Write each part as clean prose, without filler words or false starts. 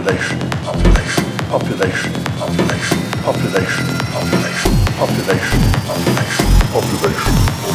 population, population, population, population, population, population, population, population, population,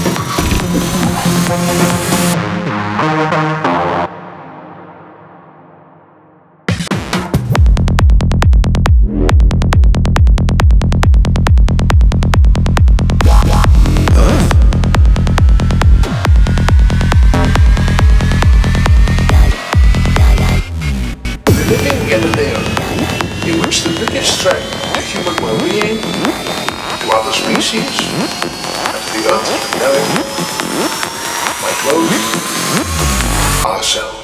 living in an era in which the biggest threat to human well-being, to other species, and to the earth as we know it, might well be ourselves.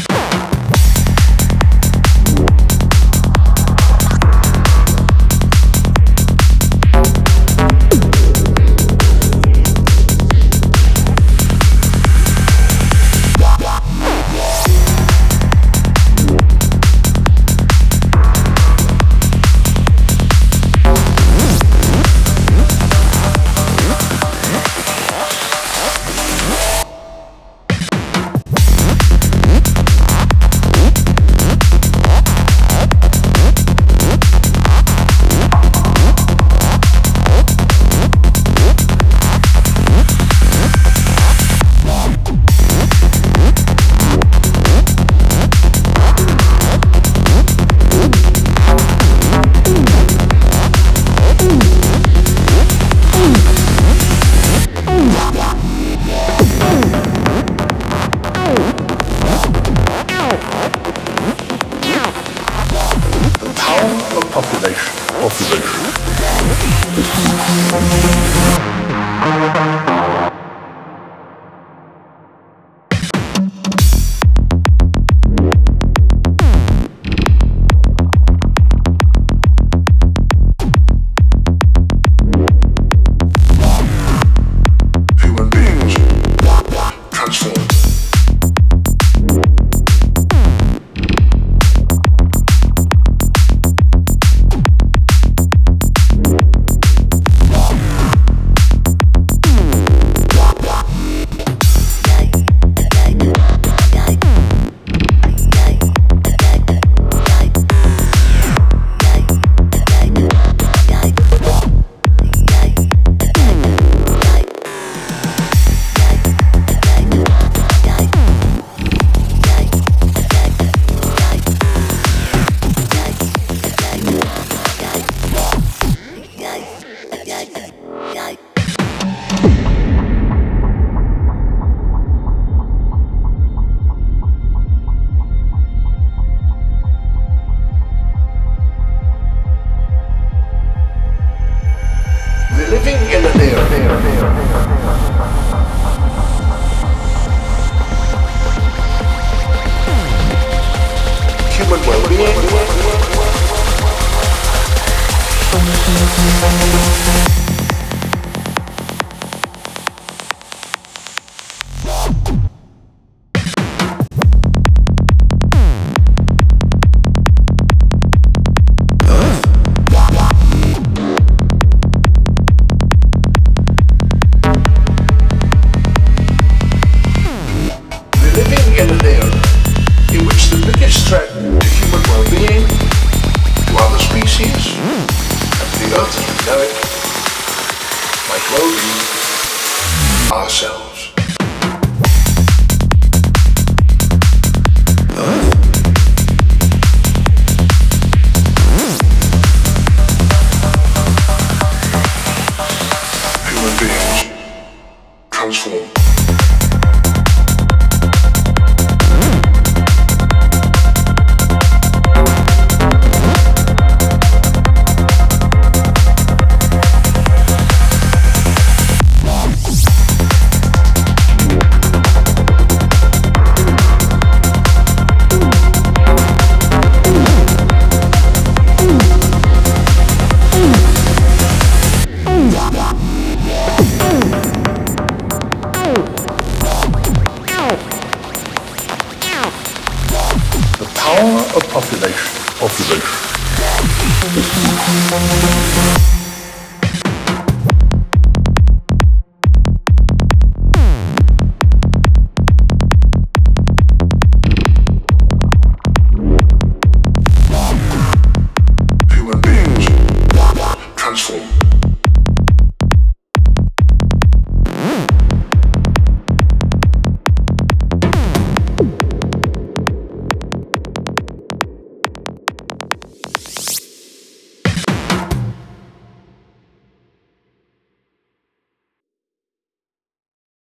Population, population. Human beings transformed. Living in an era human well-being, in an era in which the biggest threat to human well-being, to other species, and to the earth as we know it, might well be ourselves. Human beings transform. The power of population, population.